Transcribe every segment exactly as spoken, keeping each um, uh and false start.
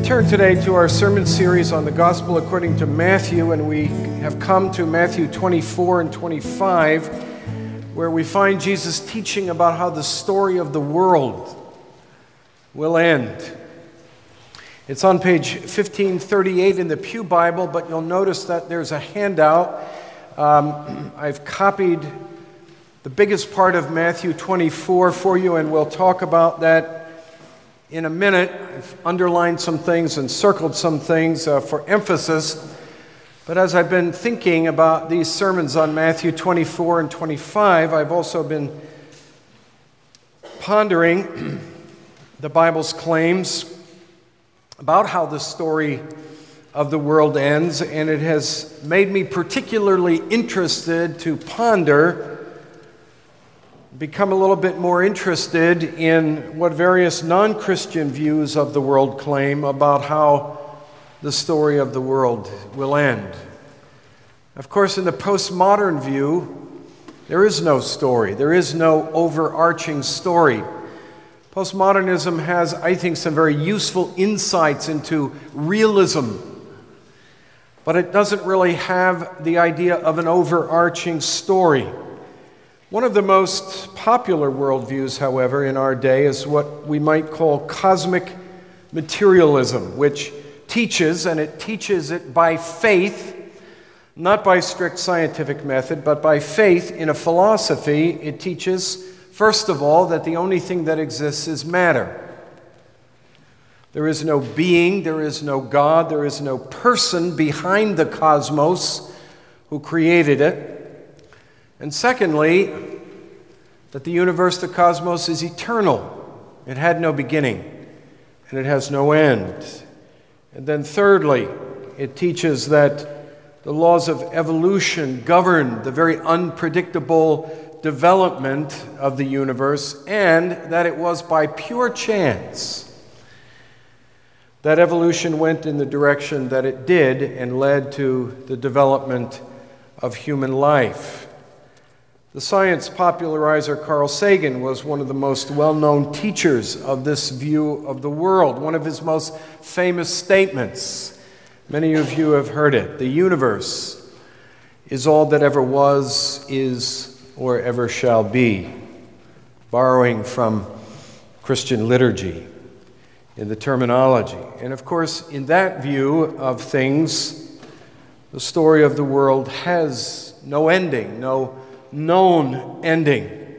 turn today to our sermon series on the Gospel according to Matthew, and we have come to Matthew twenty-four and twenty-five, where we find Jesus teaching about how the story of the world will end. It's on page fifteen thirty-eight in the Pew Bible, but you'll notice that there's a handout. Um, I've copied the biggest part of Matthew twenty-four for you, and we'll talk about that in a minute. I've underlined some things and circled some things uh, for emphasis. But as I've been thinking about these sermons on Matthew twenty-four and twenty-five, I've also been pondering the Bible's claims about how the story of the world ends, and it has made me particularly interested to ponder, become a little bit more interested in what various non-Christian views of the world claim about how the story of the world will end. Of course, in the postmodern view, there is no story. There is no overarching story. Postmodernism has, I think, some very useful insights into realism, but it doesn't really have the idea of an overarching story. One of the most popular worldviews, however, in our day is what we might call cosmic materialism, which teaches, and it teaches it by faith, not by strict scientific method, but by faith in a philosophy. It teaches, first of all, that the only thing that exists is matter. There is no being, there is no God, there is no person behind the cosmos who created it. And secondly, that the universe, the cosmos, is eternal. It had no beginning, and it has no end. And then thirdly, it teaches that the laws of evolution govern the very unpredictable development of the universe, and that it was by pure chance that evolution went in the direction that it did and led to the development of human life. The science popularizer Carl Sagan was one of the most well-known teachers of this view of the world. One of his most famous statements, many of you have heard it: the universe is all that ever was, is, or ever shall be, borrowing from Christian liturgy in the terminology. And of course, in that view of things, the story of the world has no ending, no known ending.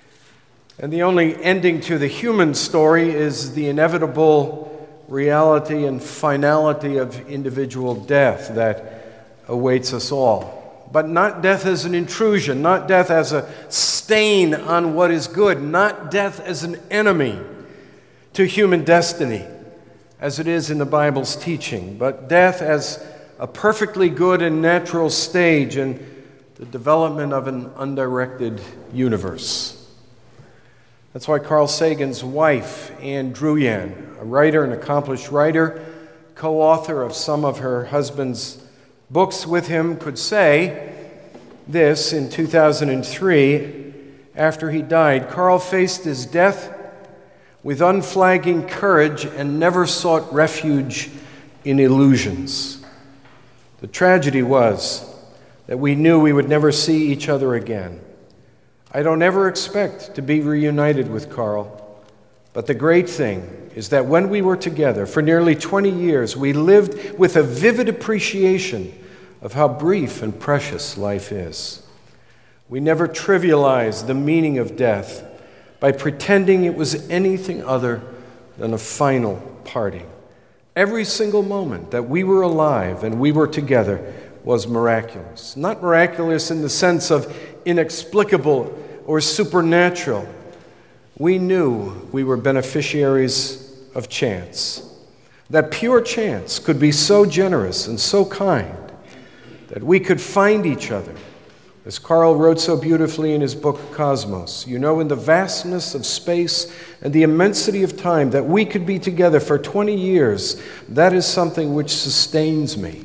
And the only ending to the human story is the inevitable reality and finality of individual death that awaits us all. But not death as an intrusion, not death as a stain on what is good, not death as an enemy to human destiny, as it is in the Bible's teaching, but death as a perfectly good and natural stage in the development of an undirected universe. That's why Carl Sagan's wife, Anne Druyan, a writer, an accomplished writer, co-author of some of her husband's books with him, could say this in two thousand three, after he died: Carl faced his death with unflagging courage and never sought refuge in illusions. The tragedy was that we knew we would never see each other again. I don't ever expect to be reunited with Carl, but the great thing is that when we were together for nearly twenty years, we lived with a vivid appreciation of how brief and precious life is. We never trivialized the meaning of death by pretending it was anything other than a final parting. Every single moment that we were alive and we were together was miraculous. Not miraculous in the sense of inexplicable or supernatural. We knew we were beneficiaries of chance. That pure chance could be so generous and so kind that we could find each other. As Carl wrote so beautifully in his book, Cosmos, you know, in the vastness of space and the immensity of time, that we could be together for twenty years, that is something which sustains me.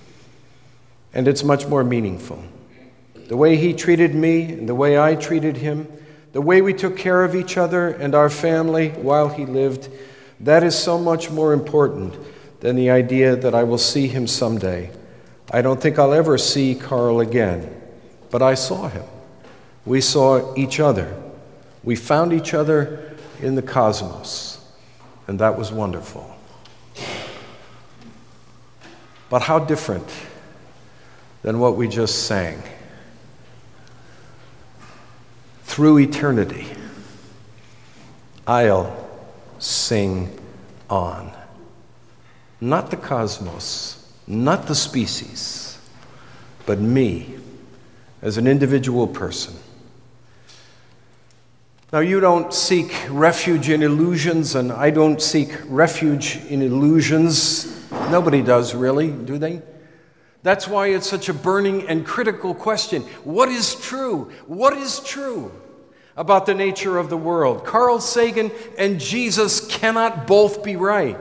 And it's much more meaningful. The way he treated me and the way I treated him, the way we took care of each other and our family while he lived, that is so much more important than the idea that I will see him someday. I don't think I'll ever see Carl again, but I saw him. We saw each other. We found each other in the cosmos, and that was wonderful. But how different than what we just sang. Through eternity, I'll sing on. Not the cosmos, not the species, but me as an individual person. Now, you don't seek refuge in illusions, and I don't seek refuge in illusions. Nobody does, really, do they? That's why it's such a burning and critical question. What is true? What is true about the nature of the world? Carl Sagan and Jesus cannot both be right.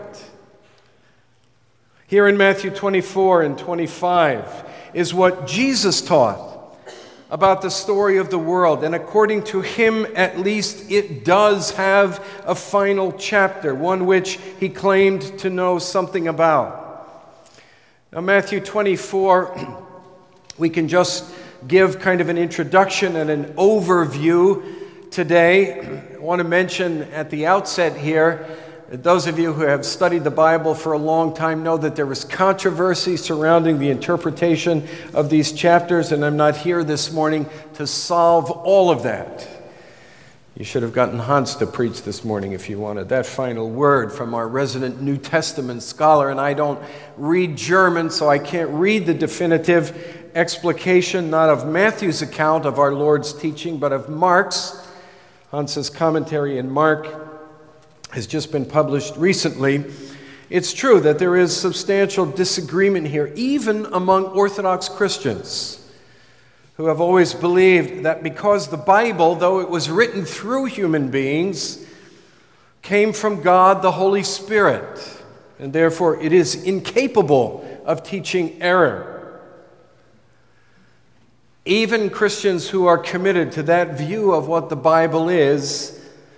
Here in Matthew twenty-four and twenty-five is what Jesus taught about the story of the world, and according to him, at least, it does have a final chapter, one which he claimed to know something about. Now, Matthew twenty-four, we can just give kind of an introduction and an overview today. I want to mention at the outset here, those of you who have studied the Bible for a long time know that there is controversy surrounding the interpretation of these chapters, and I'm not here this morning to solve all of that. You should have gotten Hans to preach this morning if you wanted that final word from our resident New Testament scholar, and I don't read German, so I can't read the definitive explication, not of Matthew's account of our Lord's teaching, but of Mark's. Hans's commentary in Mark has just been published recently. It's true that there is substantial disagreement here, even among Orthodox Christians who have always believed that because the Bible, though it was written through human beings, came from God the Holy Spirit, and therefore it is incapable of teaching error. Even Christians who are committed to that view of what the Bible is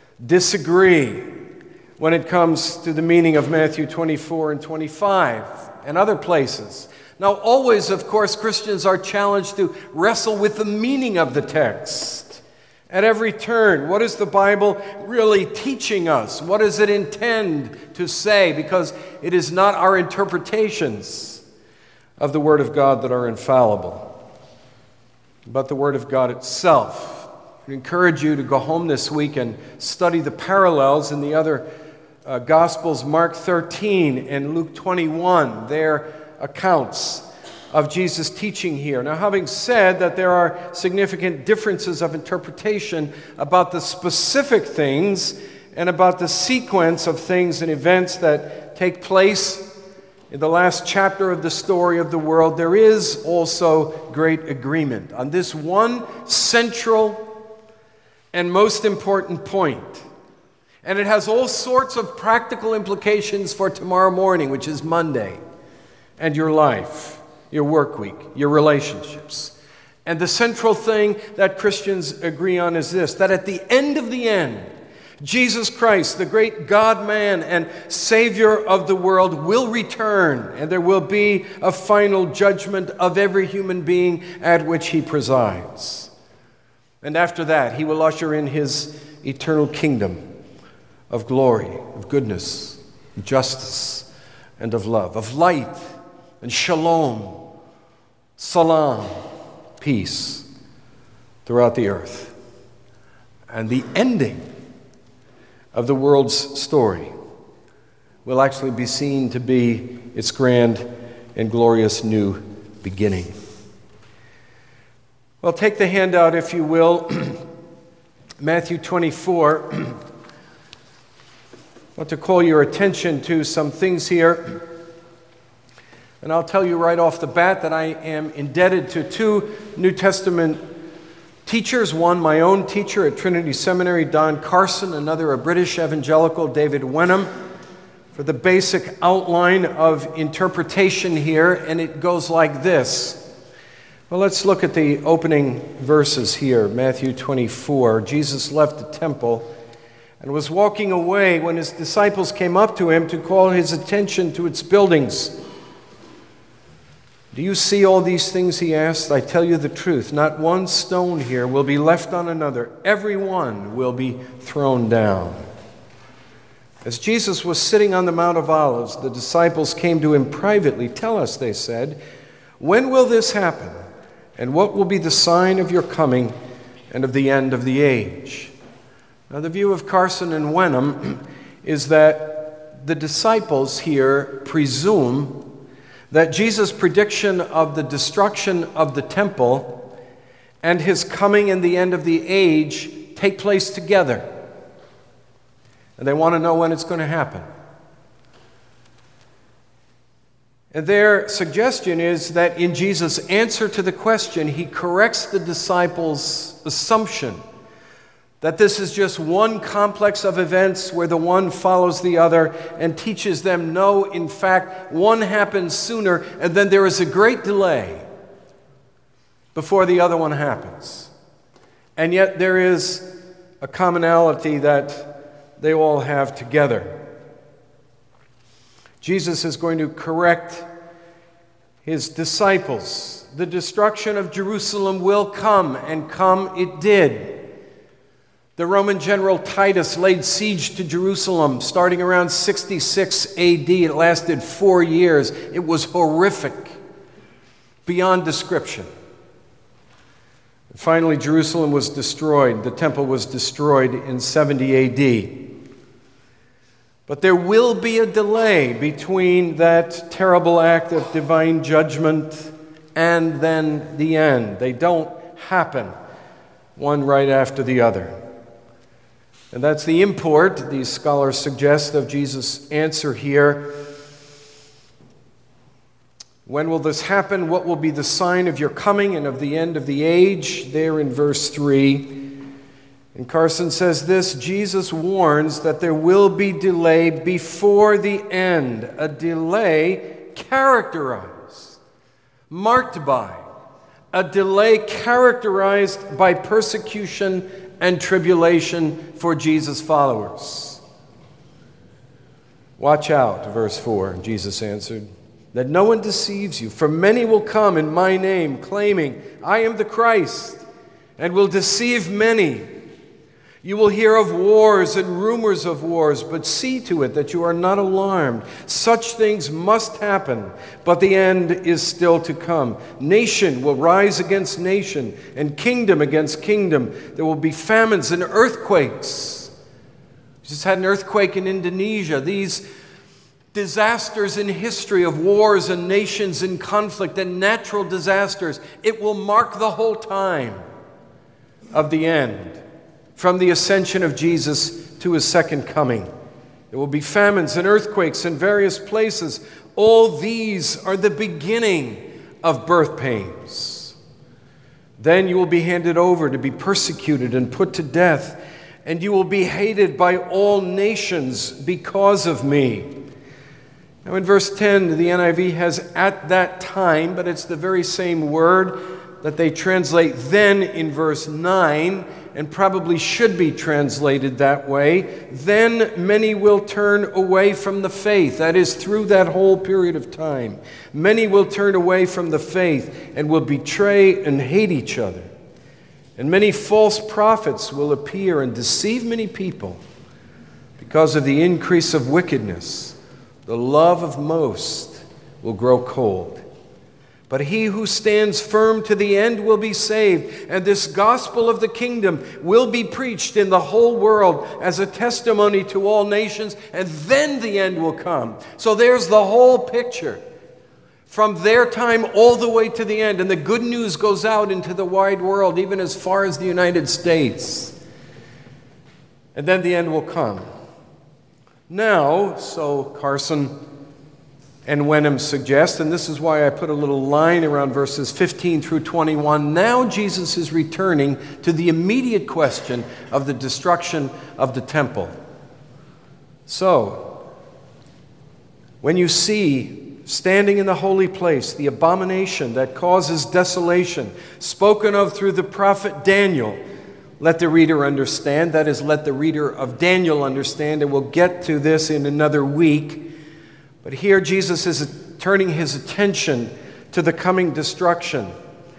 disagree when it comes to the meaning of Matthew twenty-four and twenty-five and other places. Now, always, of course, Christians are challenged to wrestle with the meaning of the text. At every turn, what is the Bible really teaching us? What does it intend to say? Because it is not our interpretations of the Word of God that are infallible, but the Word of God itself. I encourage you to go home this week and study the parallels in the other uh, Gospels, Mark thirteen and Luke twenty-one, their accounts of Jesus' teaching here. Now, having said that there are significant differences of interpretation about the specific things and about the sequence of things and events that take place in the last chapter of the story of the world, there is also great agreement on this one central and most important point. And it has all sorts of practical implications for tomorrow morning, which is Monday, and your life, your work week, your relationships. And the central thing that Christians agree on is this, that at the end of the end, Jesus Christ, the great God-man and Savior of the world, will return, and there will be a final judgment of every human being at which he presides. And after that, he will usher in his eternal kingdom of glory, of goodness, of justice, and of love, of light and shalom, salam, peace throughout the earth. And the ending of the world's story will actually be seen to be its grand and glorious new beginning. Well, take the handout, if you will, Matthew twenty-four. I want to call your attention to some things here. And I'll tell you right off the bat that I am indebted to two New Testament teachers, one my own teacher at Trinity Seminary, Don Carson, another a British evangelical, David Wenham, for the basic outline of interpretation here, and it goes like this. Well, let's look at the opening verses here, Matthew twenty-four. Jesus left the temple and was walking away when his disciples came up to him to call his attention to its buildings. "Do you see all these things?" he asked. "I tell you the truth, not one stone here will be left on another. Every one will be thrown down." As Jesus was sitting on the Mount of Olives, the disciples came to him privately. "Tell us," they said, "when will this happen? And what will be the sign of your coming and of the end of the age?" Now, the view of Carson and Wenham is that the disciples here presume that Jesus' prediction of the destruction of the temple and his coming and the end of the age take place together. And they want to know when it's going to happen. And their suggestion is that in Jesus' answer to the question, he corrects the disciples' assumption that this is just one complex of events where the one follows the other, and teaches them, no, in fact, one happens sooner, and then there is a great delay before the other one happens. And yet there is a commonality that they all have together. Jesus is going to correct his disciples. The destruction of Jerusalem will come, and come it did. The Roman general Titus laid siege to Jerusalem starting around sixty-six A D. It lasted four years. It was horrific, beyond description. And finally, Jerusalem was destroyed. The temple was destroyed in seventy A D. But there will be a delay between that terrible act of divine judgment and then the end. They don't happen one right after the other. And that's the import, these scholars suggest, of Jesus' answer here. When will this happen? What will be the sign of your coming and of the end of the age? There in verse three. And Carson says this: Jesus warns that there will be delay before the end, a delay characterized, marked by, a delay characterized by persecution and tribulation for Jesus' followers. "Watch out," verse four, Jesus answered, "that no one deceives you, for many will come in my name, claiming, 'I am the Christ,' and will deceive many. You will hear of wars and rumors of wars, but see to it that you are not alarmed. Such things must happen, but the end is still to come. Nation will rise against nation, and kingdom against kingdom. There will be famines and earthquakes." We just had an earthquake in Indonesia. These disasters in history of wars and nations in conflict and natural disasters, it will mark the whole time of the end, from the ascension of Jesus to his second coming. There will be famines and earthquakes in various places. All these are the beginning of birth pains. Then you will be handed over to be persecuted and put to death, and you will be hated by all nations because of me. Now in verse ten, the N I V has "at that time," but it's the very same word that they translate "then" in verse nine, and probably should be translated that way. "Then many will turn away from the faith." That is, through that whole period of time. Many will turn away from the faith and will betray and hate each other. And many false prophets will appear and deceive many people. Because of the increase of wickedness, the love of most will grow cold. But he who stands firm to the end will be saved, and this gospel of the kingdom will be preached in the whole world as a testimony to all nations, and then the end will come. So there's the whole picture, from their time all the way to the end, and the good news goes out into the wide world, even as far as the United States. And then the end will come. Now, so Carson and Wenham suggest, and this is why I put a little line around verses fifteen through twenty-one, now Jesus is returning to the immediate question of the destruction of the temple. So, when you see standing in the holy place the abomination that causes desolation, spoken of through the prophet Daniel, let the reader understand. That is, let the reader of Daniel understand, and we'll get to this in another week. But here Jesus is turning his attention to the coming destruction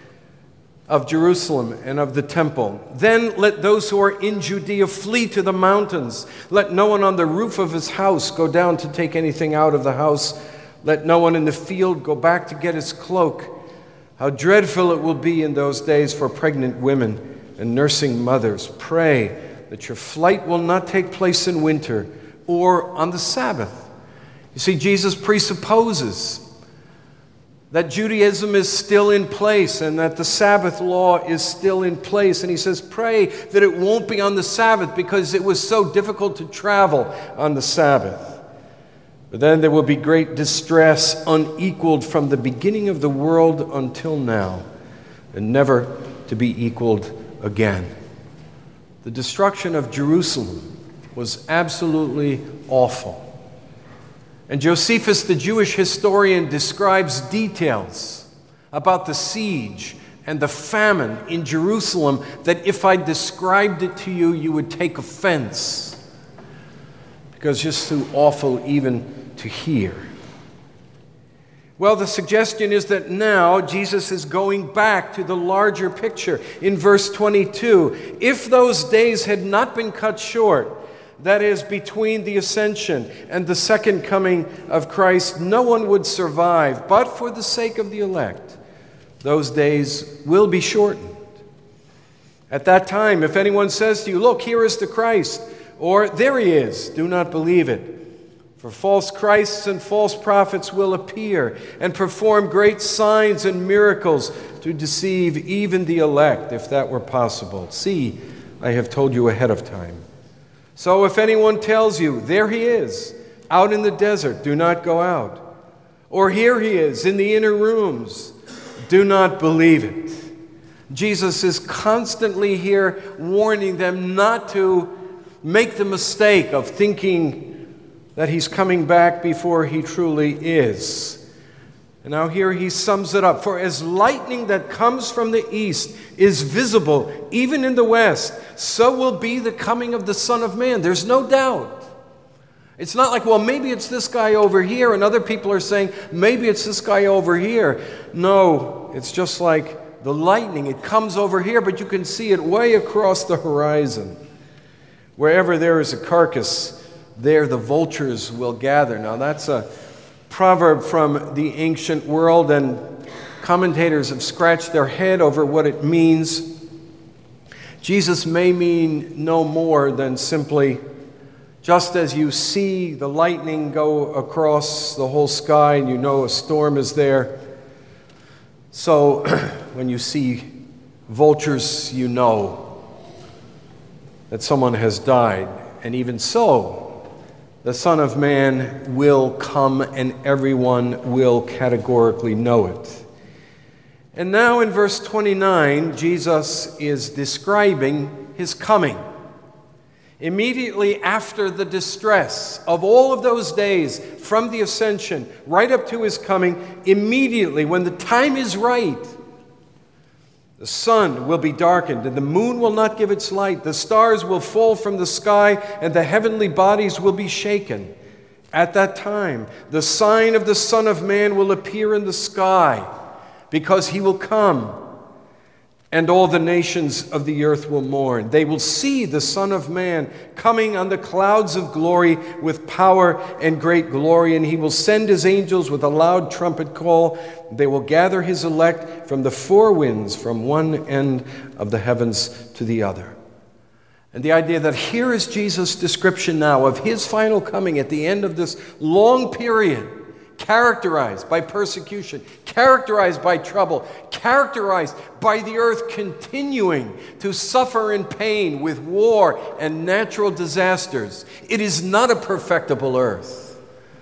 of Jerusalem and of the temple. Then let those who are in Judea flee to the mountains. Let no one on the roof of his house go down to take anything out of the house. Let no one in the field go back to get his cloak. How dreadful it will be in those days for pregnant women and nursing mothers. Pray that your flight will not take place in winter or on the Sabbath. You see, Jesus presupposes that Judaism is still in place and that the Sabbath law is still in place. And he says, pray that it won't be on the Sabbath because it was so difficult to travel on the Sabbath. But then there will be great distress unequaled from the beginning of the world until now, and never to be equaled again. The destruction of Jerusalem was absolutely awful. And Josephus, the Jewish historian, describes details about the siege and the famine in Jerusalem that if I described it to you, you would take offense, because it's just too awful even to hear. Well, the suggestion is that now Jesus is going back to the larger picture. In verse twenty-two, if those days had not been cut short, that is, between the ascension and the second coming of Christ, no one would survive. But for the sake of the elect, those days will be shortened. At that time, if anyone says to you, look, here is the Christ, or there he is, do not believe it. For false Christs and false prophets will appear and perform great signs and miracles to deceive even the elect, if that were possible. See, I have told you ahead of time. So if anyone tells you, there he is, out in the desert, do not go out. Or here he is, in the inner rooms, do not believe it. Jesus is constantly here warning them not to make the mistake of thinking that he's coming back before he truly is. And now here he sums it up. For as lightning that comes from the east is visible even in the west, so will be the coming of the Son of Man. There's no doubt. It's not like, well, maybe it's this guy over here, and other people are saying, maybe it's this guy over here. No, it's just like the lightning. It comes over here, but you can see it way across the horizon. Wherever there is a carcass, there the vultures will gather. Now that's a proverb from the ancient world, and commentators have scratched their head over what it means. Jesus may mean no more than simply, just as you see the lightning go across the whole sky and you know a storm is there, so when you see vultures, you know that someone has died. And even so, the Son of Man will come and everyone will categorically know it. And now in verse twenty-nine, Jesus is describing his coming. Immediately after the distress of all of those days from the ascension right up to his coming, immediately when the time is right, the sun will be darkened, and the moon will not give its light. The stars will fall from the sky, and the heavenly bodies will be shaken. At that time, the sign of the Son of Man will appear in the sky, because he will come, and all the nations of the earth will mourn. They will see the Son of Man coming on the clouds of glory with power and great glory, and he will send his angels with a loud trumpet call. They will gather his elect from the four winds, from one end of the heavens to the other. And the idea that here is Jesus' description now of his final coming at the end of this long period, characterized by persecution, characterized by trouble, characterized by the earth continuing to suffer in pain with war and natural disasters. It is not a perfectible earth,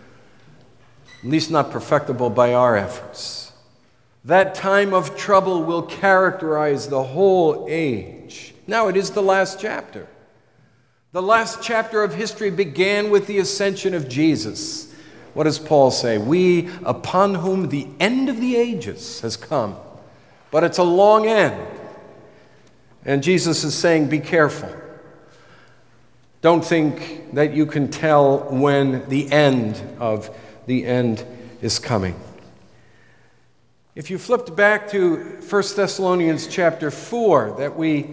at least not perfectible by our efforts. That time of trouble will characterize the whole age. Now it is the last chapter. The last chapter of history began with the ascension of Jesus. What does Paul say? We upon whom the end of the ages has come. But it's a long end. And Jesus is saying, be careful. Don't think that you can tell when the end of the end is coming. If you flipped back to First Thessalonians chapter four that we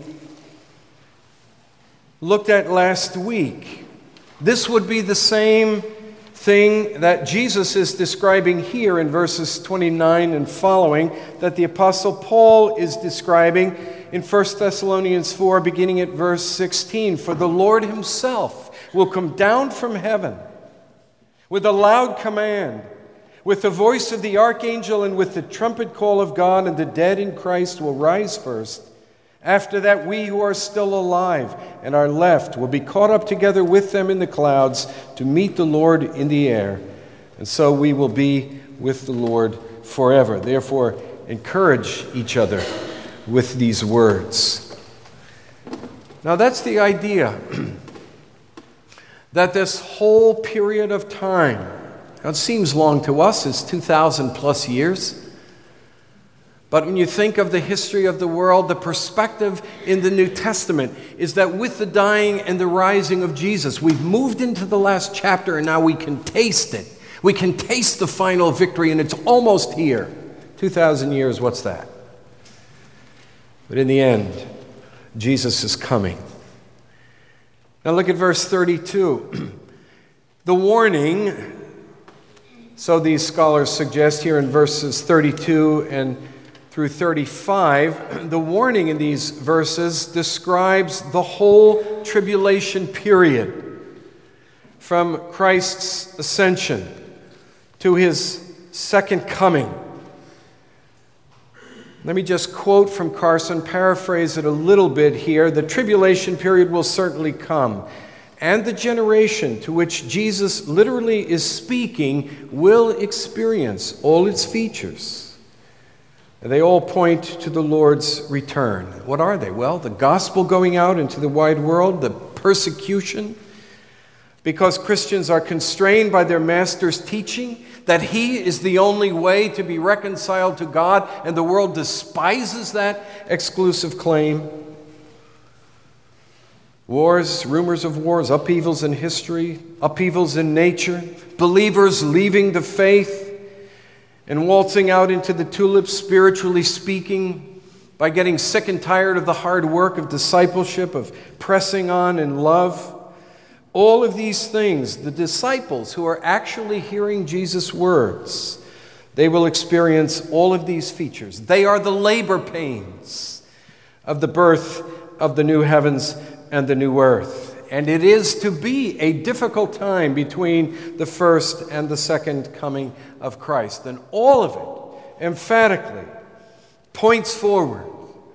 looked at last week, this would be the same thing that Jesus is describing here in verses twenty-nine and following, that the Apostle Paul is describing in First Thessalonians four, beginning at verse sixteen. For the Lord himself will come down from heaven with a loud command, with the voice of the archangel, and with the trumpet call of God, and the dead in Christ will rise first. After that, we who are still alive and are left will be caught up together with them in the clouds to meet the Lord in the air. And so we will be with the Lord forever. Therefore, encourage each other with these words. Now, that's the idea that this whole period of time, now it seems long to us, it's two thousand plus years. But when you think of the history of the world, the perspective in the New Testament is that with the dying and the rising of Jesus, we've moved into the last chapter and now we can taste it. We can taste the final victory and it's almost here. two thousand years, what's that? But in the end, Jesus is coming. Now look at verse thirty-two. The warning, so these scholars suggest here in verses thirty-two and through thirty-five, the warning in these verses describes the whole tribulation period from Christ's ascension to his second coming. Let me just quote from Carson, paraphrase it a little bit here. The tribulation period will certainly come, and the generation to which Jesus literally is speaking will experience all its features. They all point to the Lord's return. What are they? Well, the gospel going out into the wide world, the persecution, because Christians are constrained by their master's teaching that he is the only way to be reconciled to God, and the world despises that exclusive claim. Wars, rumors of wars, upheavals in history, upheavals in nature, believers leaving the faith and waltzing out into the tulips, spiritually speaking, by getting sick and tired of the hard work of discipleship, of pressing on in love. All of these things, the disciples who are actually hearing Jesus' words, they will experience all of these features. They are the labor pains of the birth of the new heavens and the new earth. And it is to be a difficult time between the first and the second coming of Christ. And all of it emphatically points forward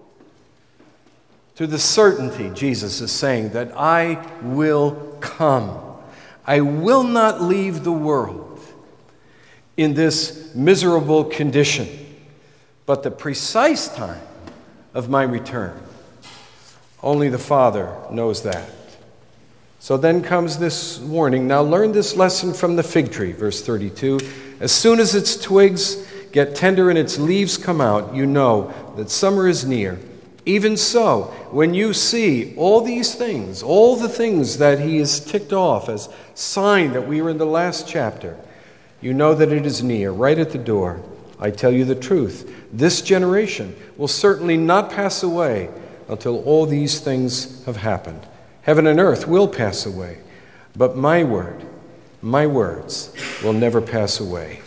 to the certainty, Jesus is saying, that I will come. I will not leave the world in this miserable condition, but the precise time of my return, only the Father knows that. So then comes this warning. Now learn this lesson from the fig tree, verse thirty-two. As soon as its twigs get tender and its leaves come out, you know that summer is near. Even so, when you see all these things, all the things that he has ticked off as sign that we are in the last chapter, you know that it is near, right at the door. I tell you the truth. This generation will certainly not pass away until all these things have happened. Heaven and earth will pass away, but my word, my words will never pass away.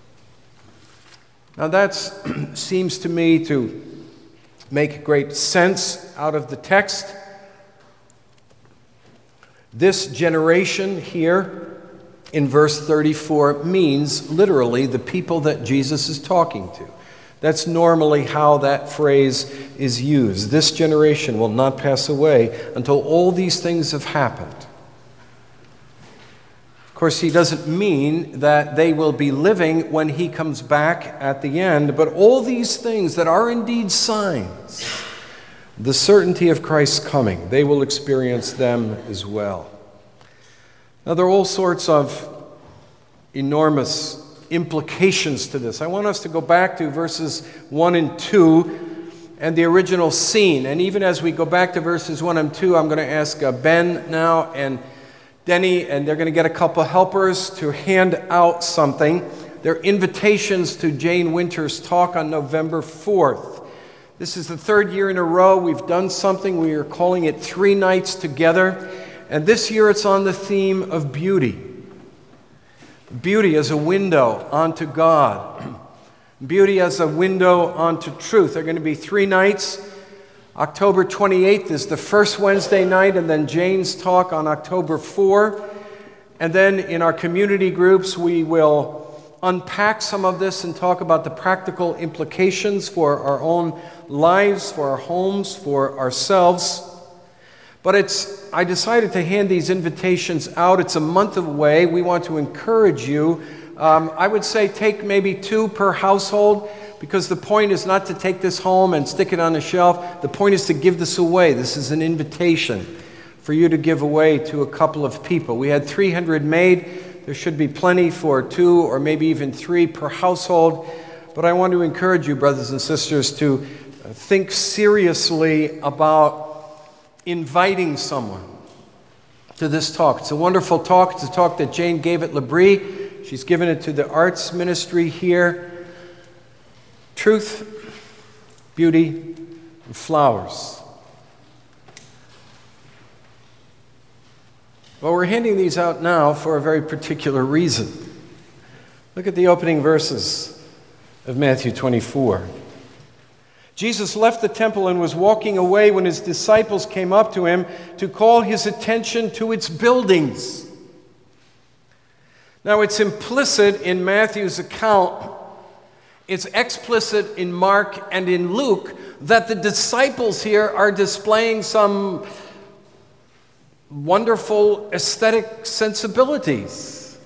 Now that seems to me to make great sense out of the text. This generation here in verse thirty-four means literally the people that Jesus is talking to. That's normally how that phrase is used. This generation will not pass away until all these things have happened. Of course, he doesn't mean that they will be living when he comes back at the end, but all these things that are indeed signs, the certainty of Christ's coming, they will experience them as well. Now, there are all sorts of enormous implications to this. I want us to go back to verses one and two and the original scene. And even as we go back to verses one and two, I'm going to ask uh, Ben now and Denny, and they're going to get a couple helpers to hand out something. They're invitations to Jane Winter's talk on November fourth. This is the third year in a row we've done something. We are calling it Three Nights Together. And this year it's on the theme of beauty. Beauty as a window onto God. Beauty as a window onto truth. There are going to be three nights. October twenty-eighth is the first Wednesday night, and then Jane's talk on October fourth. And then in our community groups, we will unpack some of this and talk about the practical implications for our own lives, for our homes, for ourselves. But it's, I decided to hand these invitations out. It's a month away. We want to encourage you. Um, I would say take maybe two per household, because the point is not to take this home and stick it on a shelf. The point is to give this away. This is an invitation for you to give away to a couple of people. We had three hundred made. There should be plenty for two or maybe even three per household. But I want to encourage you, brothers and sisters, to think seriously about inviting someone to this talk. It's a wonderful talk. It's a talk that Jane gave at L'Abri. She's given it to the arts ministry here. Truth, beauty, and flowers. Well, we're handing these out now for a very particular reason. Look at the opening verses of Matthew twenty-four. Jesus left the temple and was walking away when his disciples came up to him to call his attention to its buildings. Now, it's implicit in Matthew's account, it's explicit in Mark and in Luke, that the disciples here are displaying some wonderful aesthetic sensibilities.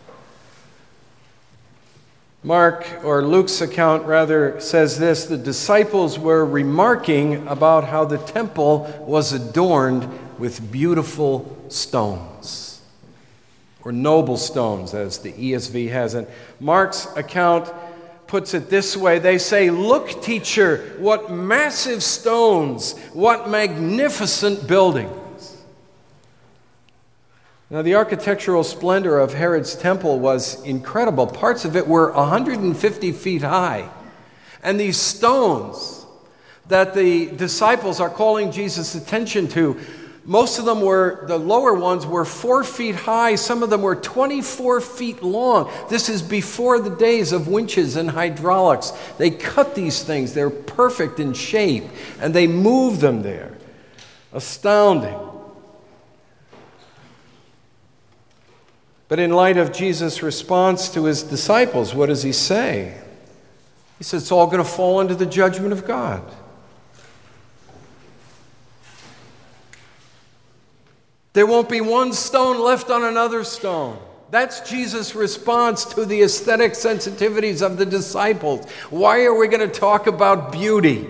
Mark, or Luke's account rather, says this: the disciples were remarking about how the temple was adorned with beautiful stones, or noble stones, as the E S V has it. Mark's account puts it this way. They say, "Look, teacher, what massive stones, what magnificent buildings." Now, the architectural splendor of Herod's temple was incredible. Parts of it were one hundred fifty feet high. And these stones that the disciples are calling Jesus' attention to, most of them were, the lower ones were four feet high. Some of them were twenty-four feet long. This is before the days of winches and hydraulics. They cut these things. They're perfect in shape. And they move them there. Astounding. But in light of Jesus' response to his disciples, what does he say? He says it's all going to fall under the judgment of God. There won't be one stone left on another stone. That's Jesus' response to the aesthetic sensitivities of the disciples. Why are we going to talk about beauty?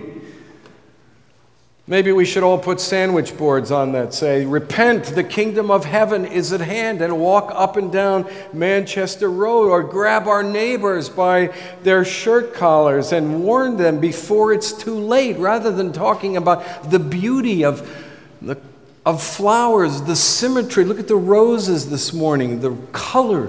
Maybe we should all put sandwich boards on that say, "Repent, the kingdom of heaven is at hand," and walk up and down Manchester Road, or grab our neighbors by their shirt collars and warn them before it's too late, rather than talking about the beauty of, the, of flowers, the symmetry. Look at the roses this morning, the color.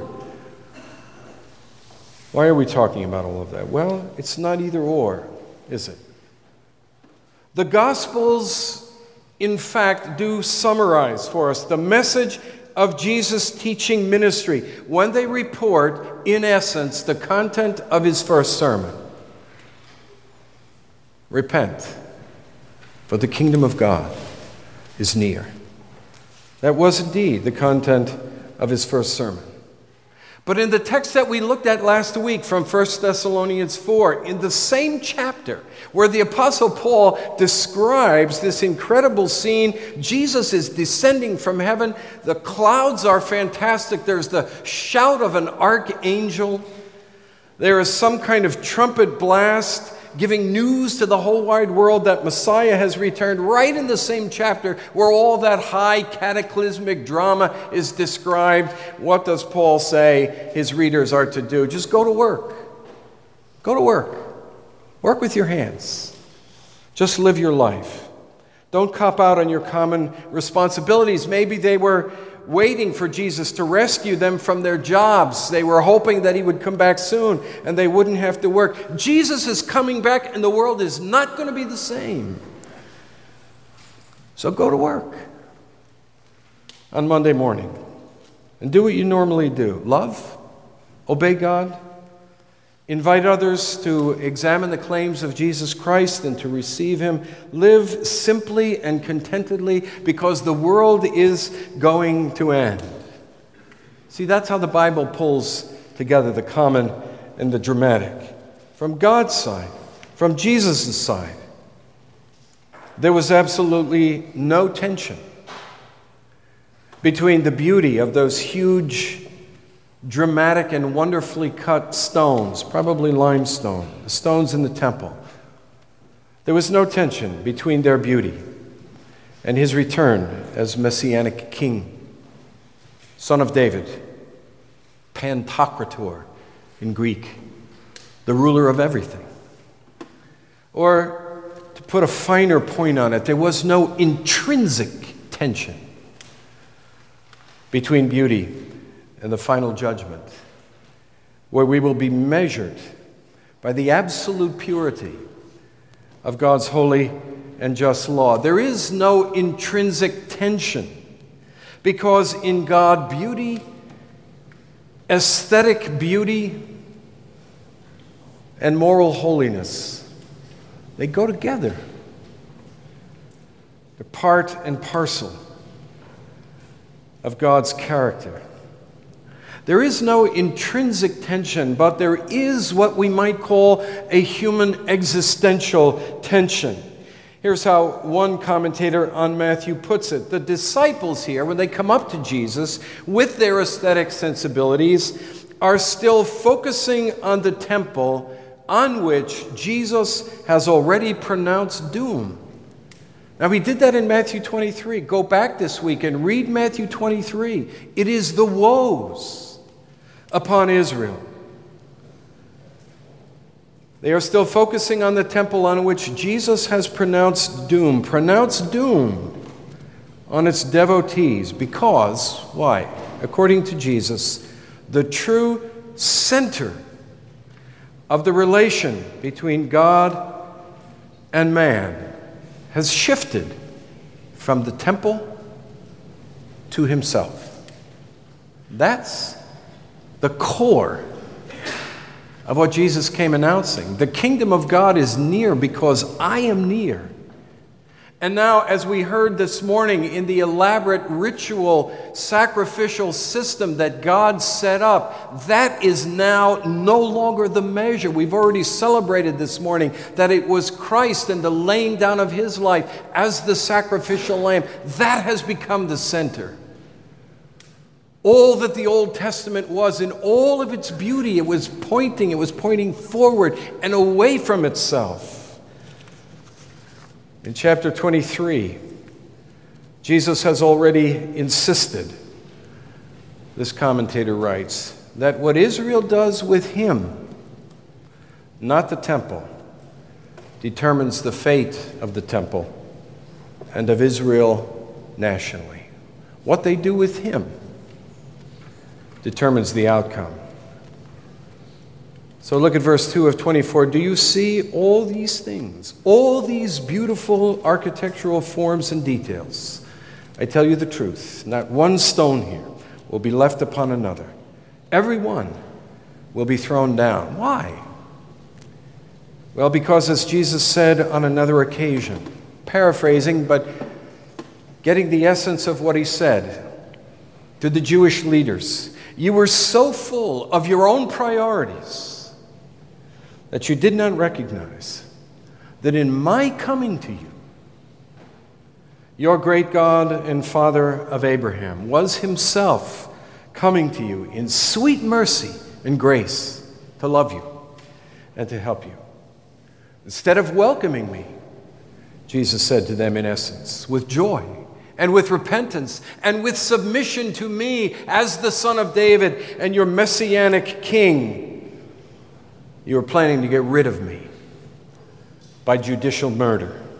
Why are we talking about all of that? Well, it's not either or, is it? The Gospels, in fact, do summarize for us the message of Jesus' teaching ministry when they report, in essence, the content of his first sermon. Repent, for the kingdom of God is near. That was indeed the content of his first sermon. But in the text that we looked at last week from First Thessalonians four, in the same chapter where the Apostle Paul describes this incredible scene, Jesus is descending from heaven. The clouds are fantastic. There's the shout of an archangel. There is some kind of trumpet blast giving news to the whole wide world that Messiah has returned, right in the same chapter where all that high cataclysmic drama is described. What does Paul say his readers are to do? Just go to work. Go to work. Work with your hands. Just live your life. Don't cop out on your common responsibilities. Maybe they were waiting for Jesus to rescue them from their jobs. They were hoping that he would come back soon and they wouldn't have to work. Jesus is coming back and the world is not going to be the same. So go to work on Monday morning and do what you normally do. Love, obey God, invite others to examine the claims of Jesus Christ and to receive him. Live simply and contentedly because the world is going to end. See, that's how the Bible pulls together the common and the dramatic. From God's side, from Jesus' side, there was absolutely no tension between the beauty of those huge, dramatic and wonderfully cut stones, probably limestone, the stones in the temple. There was no tension between their beauty and his return as Messianic king, son of David, Pantocrator in Greek, the ruler of everything. Or, to put a finer point on it, there was no intrinsic tension between beauty and the final judgment, where we will be measured by the absolute purity of God's holy and just law. There is no intrinsic tension, because in God, beauty, aesthetic beauty, and moral holiness, they go together. They're part and parcel of God's character. There is no intrinsic tension, but there is what we might call a human existential tension. Here's how one commentator on Matthew puts it. The disciples here, when they come up to Jesus with their aesthetic sensibilities, are still focusing on the temple on which Jesus has already pronounced doom. Now, we did that in Matthew twenty-three. Go back this week and read Matthew twenty-three. It is the woes upon Israel. They are still focusing on the temple on which Jesus has pronounced doom. Pronounced doom on its devotees because, why? According to Jesus, the true center of the relation between God and man has shifted from the temple to himself. That's the core of what Jesus came announcing. The kingdom of God is near because I am near. And now, as we heard this morning in the elaborate ritual sacrificial system that God set up, that is now no longer the measure. We've already celebrated this morning that it was Christ and the laying down of his life as the sacrificial lamb. That has become the center. All that the Old Testament was, in all of its beauty, it was pointing, it was pointing forward and away from itself. In chapter twenty-three, Jesus has already insisted, this commentator writes, that what Israel does with him, not the temple, determines the fate of the temple and of Israel nationally. What they do with him determines the outcome. So look at verse two of twenty-four. Do you see all these things, all these beautiful architectural forms and details? I tell you the truth, not one stone here will be left upon another. Every one will be thrown down. Why? Well, because as Jesus said on another occasion, paraphrasing, but getting the essence of what he said to the Jewish leaders, you were so full of your own priorities that you did not recognize that in my coming to you, your great God and Father of Abraham was himself coming to you in sweet mercy and grace to love you and to help you. Instead of welcoming me, Jesus said to them in essence, with joy and with repentance and with submission to me as the Son of David and your Messianic King, you are planning to get rid of me by judicial murder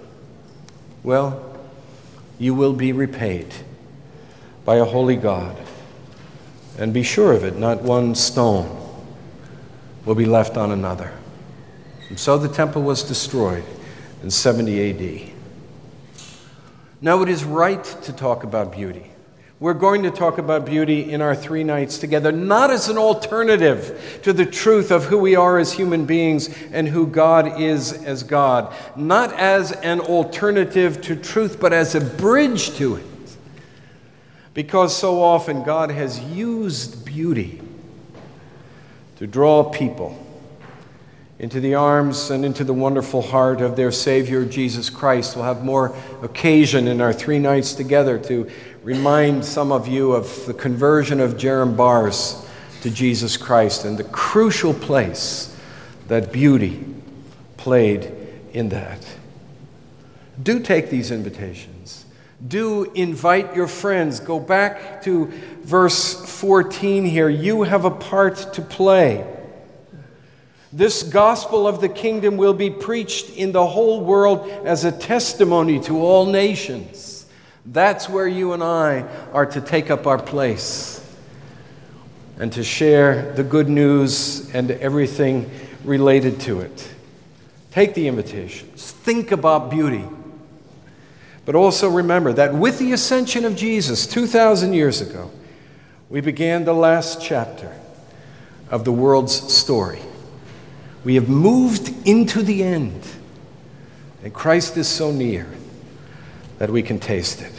well, you will be repaid by a holy God. And be sure of it, not one stone will be left on another. And so the temple was destroyed in seventy A D. Now it is right to talk about beauty. We're going to talk about beauty in our three nights together, not as an alternative to the truth of who we are as human beings and who God is as God. Not as an alternative to truth, but as a bridge to it. Because so often God has used beauty to draw people into the arms and into the wonderful heart of their Savior, Jesus Christ. We'll have more occasion in our three nights together to remind some of you of the conversion of Jerem Bars to Jesus Christ and the crucial place that beauty played in that. Do take these invitations. Do invite your friends. Go back to verse fourteen here. You have a part to play. This gospel of the kingdom will be preached in the whole world as a testimony to all nations. That's where you and I are to take up our place and to share the good news and everything related to it. Take the invitations. Think about beauty. But also remember that with the ascension of Jesus two thousand years ago, we began the last chapter of the world's story. We have moved into the end, and Christ is so near that we can taste it.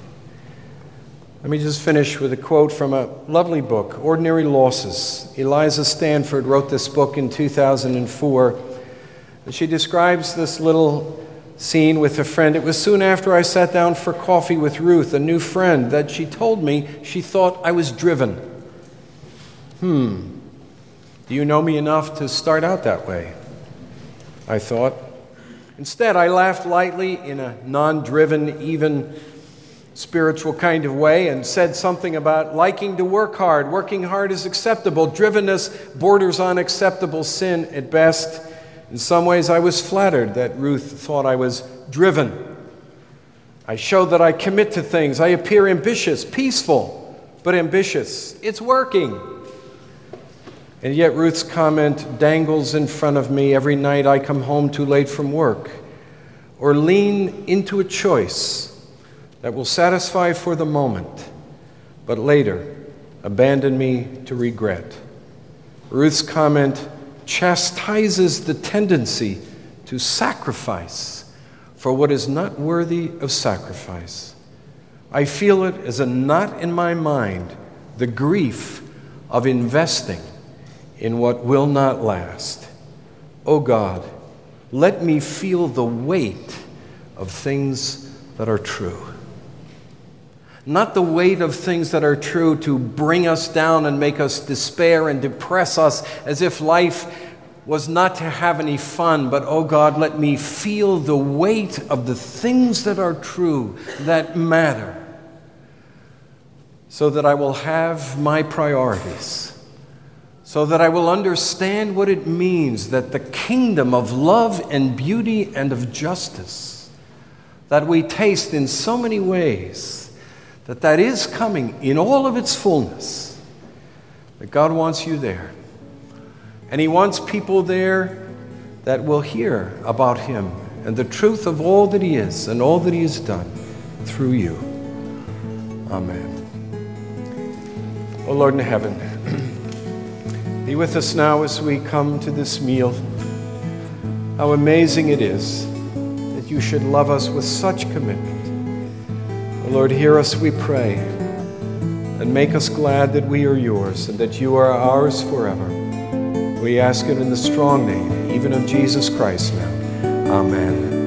Let me just finish with a quote from a lovely book, Ordinary Losses. Eliza Stanford wrote this book in two thousand four, and she describes this little scene with a friend. It was soon after I sat down for coffee with Ruth, a new friend, that she told me she thought I was driven. Hmm. Do you know me enough to start out that way? I thought. Instead, I laughed lightly in a non-driven, even spiritual kind of way and said something about liking to work hard. Working hard is acceptable. Drivenness borders on acceptable sin at best. In some ways, I was flattered that Ruth thought I was driven. I show that I commit to things. I appear ambitious, peaceful, but ambitious. It's working. And yet Ruth's comment dangles in front of me every night I come home too late from work, or lean into a choice that will satisfy for the moment, but later abandon me to regret. Ruth's comment chastises the tendency to sacrifice for what is not worthy of sacrifice. I feel it as a knot in my mind, the grief of investing in what will not last. Oh God, let me feel the weight of things that are true. Not the weight of things that are true to bring us down and make us despair and depress us as if life was not to have any fun, but oh God, let me feel the weight of the things that are true, that matter, so that I will have my priorities, so that I will understand what it means that the kingdom of love and beauty and of justice that we taste in so many ways, that that is coming in all of its fullness, that God wants you there. And He wants people there that will hear about Him and the truth of all that He is and all that He has done through you. Amen. O Lord in heaven, be with us now as we come to this meal. How amazing it is that you should love us with such commitment. O Lord, hear us, we pray, and make us glad that we are yours and that you are ours forever. We ask it in the strong name, even of Jesus Christ now. Amen.